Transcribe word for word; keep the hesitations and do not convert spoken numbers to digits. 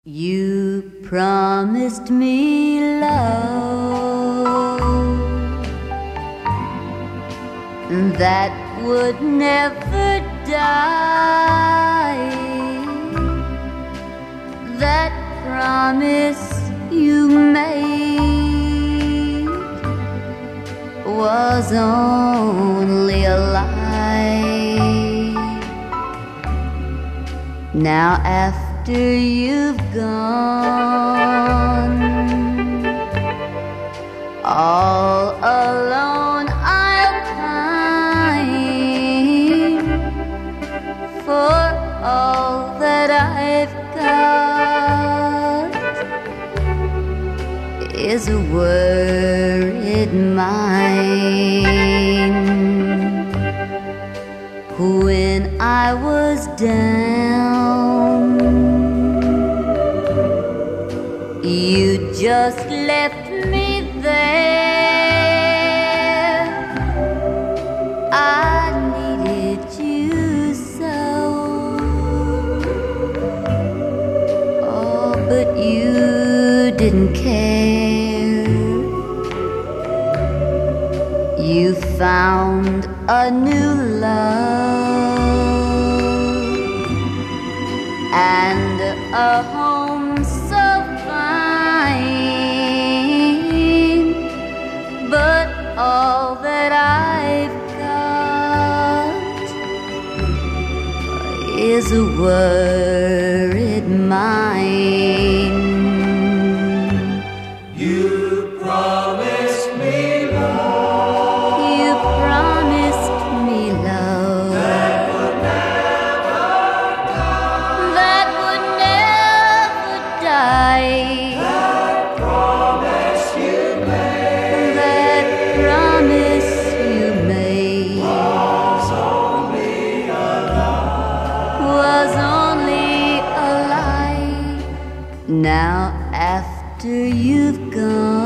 You promised me love that would never die. That promise you made was only a lie. Now after you've gone, all alone I'll pine for all that I've got is a worried mind. When I was down, you just left me there. I needed you so. Oh, but you didn't care. You found a new love and a home so fine, but all that I've got is a worried mind. You promised me love. You promised me love That would never die. that would never die. That promise you made That promise you made was only a lie. was only a lie. Now after you've gone,